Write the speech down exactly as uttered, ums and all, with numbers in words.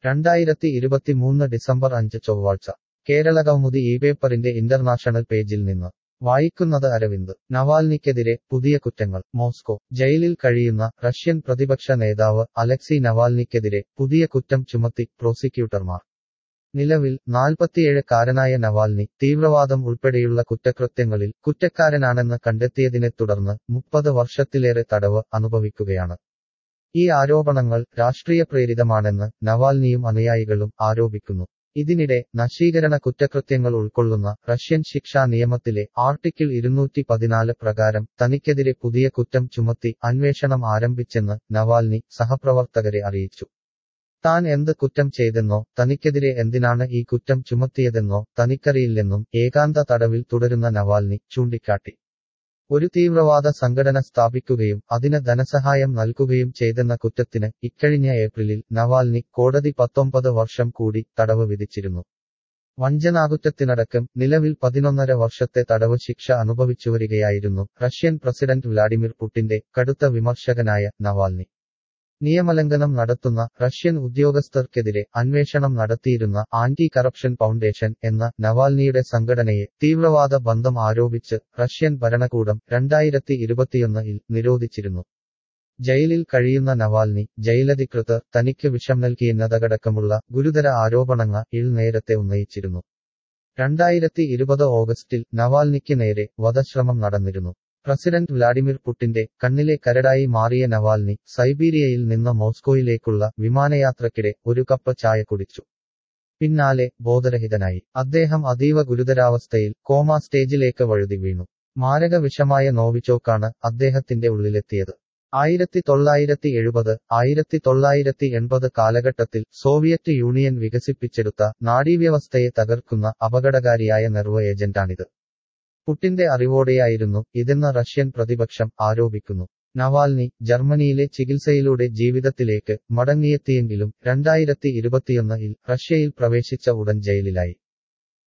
രണ്ടായിരത്തി ഇരുപത്തിമൂന്ന് ഡിസംബർ അഞ്ച് ചൊവ്വാഴ്ച കേരള കൗമുദി ഈ പേപ്പറിന്റെ ഇന്റർനാഷണൽ പേജിൽ നിന്ന് വായിക്കുന്നത് അരവിന്ദ്. നവാൽനിക്കെതിരെ പുതിയ കുറ്റങ്ങൾ. മോസ്കോ. ജയിലിൽ കഴിയുന്ന റഷ്യൻ പ്രതിപക്ഷ നേതാവ് അലക്സി നവാൽനിക്കെതിരെ പുതിയ കുറ്റം ചുമത്തി പ്രോസിക്യൂട്ടർമാർ. നിലവിൽ നാൽപ്പത്തിയേഴുകാരനായ നവാൽനി തീവ്രവാദം ഉൾപ്പെടെയുള്ള കുറ്റകൃത്യങ്ങളിൽ കുറ്റക്കാരനാണെന്ന് കണ്ടെത്തിയതിനെ തുടർന്ന് മുപ്പത് വർഷത്തിലേറെ തടവ് അനുഭവിക്കുകയാണ്. ഈ ആരോപണങ്ങൾ രാഷ്ട്രീയപ്രേരിതമാണെന്ന് നവാൽനിയും അനുയായികളും ആരോപിക്കുന്നു. ഇതിനിടെ നശീകരണ കുറ്റകൃത്യങ്ങൾ ഉൾക്കൊള്ളുന്ന റഷ്യൻ ശിക്ഷാ നിയമത്തിലെ ആർട്ടിക്കിൾ ഇരുന്നൂറ്റി പതിനാല് പ്രകാരം തനിക്കെതിരെ പുതിയ കുറ്റം ചുമത്തി അന്വേഷണം ആരംഭിച്ചെന്ന് നവാൽനി സഹപ്രവർത്തകരെ അറിയിച്ചു. താൻ എന്ത് കുറ്റം ചെയ്തെന്നോ തനിക്കെതിരെ എന്തിനാണ് ഈ കുറ്റം ചുമത്തിയതെന്നോ തനിക്കറിയില്ലെന്നും ഏകാന്ത തടവിൽ തുടരുന്ന നവാൽനി ചൂണ്ടിക്കാട്ടി. ഒരു തീവ്രവാദ സംഘടന സ്ഥാപിക്കുകയും അതിന് ധനസഹായം നൽകുകയും ചെയ്തെന്ന കുറ്റത്തിന് ഇക്കഴിഞ്ഞ ഏപ്രിലിൽ നവാൽനി കോടതി പത്തൊമ്പത് വർഷം കൂടി തടവ് വിധിച്ചിരുന്നു. വഞ്ചനാകുറ്റത്തിനടക്കം നിലവിൽ പതിനൊന്നര വർഷത്തെ തടവ് ശിക്ഷ അനുഭവിച്ചുവരികയായിരുന്നു റഷ്യൻ പ്രസിഡന്റ് വ്ലാഡിമിർ പുടിന്റെ കടുത്ത വിമർശകനായ നവാൽനി. നിയമലംഘനം നടത്തുന്ന റഷ്യൻ ഉദ്യോഗസ്ഥർക്കെതിരെ അന്വേഷണം നടത്തിയിരുന്ന ആന്റി കറപ്ഷൻ ഫൗണ്ടേഷൻ എന്ന നവാൽനിയുടെ സംഘടനയെ തീവ്രവാദ ബന്ധം ആരോപിച്ച് റഷ്യൻ ഭരണകൂടം രണ്ടായിരത്തി ഇരുപത്തിയൊന്നിൽ നിരോധിച്ചിരുന്നു. ജയിലിൽ കഴിയുന്ന നവാൽനി ജയിലധികൃതർ തനിക്ക് വിഷം നൽകിയെന്നതടക്കമുള്ള ഗുരുതര ആരോപണങ്ങൾ ഇൽ നേരത്തെ ഉന്നയിച്ചിരുന്നു. രണ്ടായിരത്തി ഇരുപത് ഓഗസ്റ്റിൽ നവാൽനിക്ക് നേരെ വധശ്രമം നടന്നിരുന്നു. പ്രസിഡന്റ് വ്ലാഡിമിർ പുടിന്റെ കണ്ണിലെ കരടായി മാറിയ നവാൽനി സൈബീരിയയിൽ നിന്ന് മോസ്കോയിലേക്കുള്ള വിമാനയാത്രയ്ക്കിടെ ഒരു കപ്പ് ചായ കുടിച്ചു. പിന്നാലെ ബോധരഹിതനായി. അദ്ദേഹം അതീവ ഗുരുതരാവസ്ഥയിൽ കോമ സ്റ്റേജിലേക്ക് വഴുതി വീണു. മാരക വിഷമായ നോവിച്ചോക്കാണ് അദ്ദേഹത്തിന്റെ ഉള്ളിലെത്തിയത്. ആയിരത്തി തൊള്ളായിരത്തി എഴുപത് ആയിരത്തി തൊള്ളായിരത്തി എൺപത് കാലഘട്ടത്തിൽ സോവിയറ്റ് യൂണിയൻ വികസിപ്പിച്ചെടുത്ത നാഡീവ്യവസ്ഥയെ തകർക്കുന്ന അപകടകാരിയായ നെർവ് ഏജന്റാണിത്. പുടിന്റെ അറിവോടെയായിരുന്നു ഇതെന്ന് റഷ്യൻ പ്രതിപക്ഷം ആരോപിക്കുന്നു. നവാൽനി ജർമ്മനിയിലെ ചികിത്സയിലൂടെ ജീവിതത്തിലേക്ക് മടങ്ങിയെത്തിയെങ്കിലും രണ്ടായിരത്തി ഇരുപത്തിയൊന്നിൽ റഷ്യയിൽ പ്രവേശിച്ച ഉടൻ ജയിലിലായി.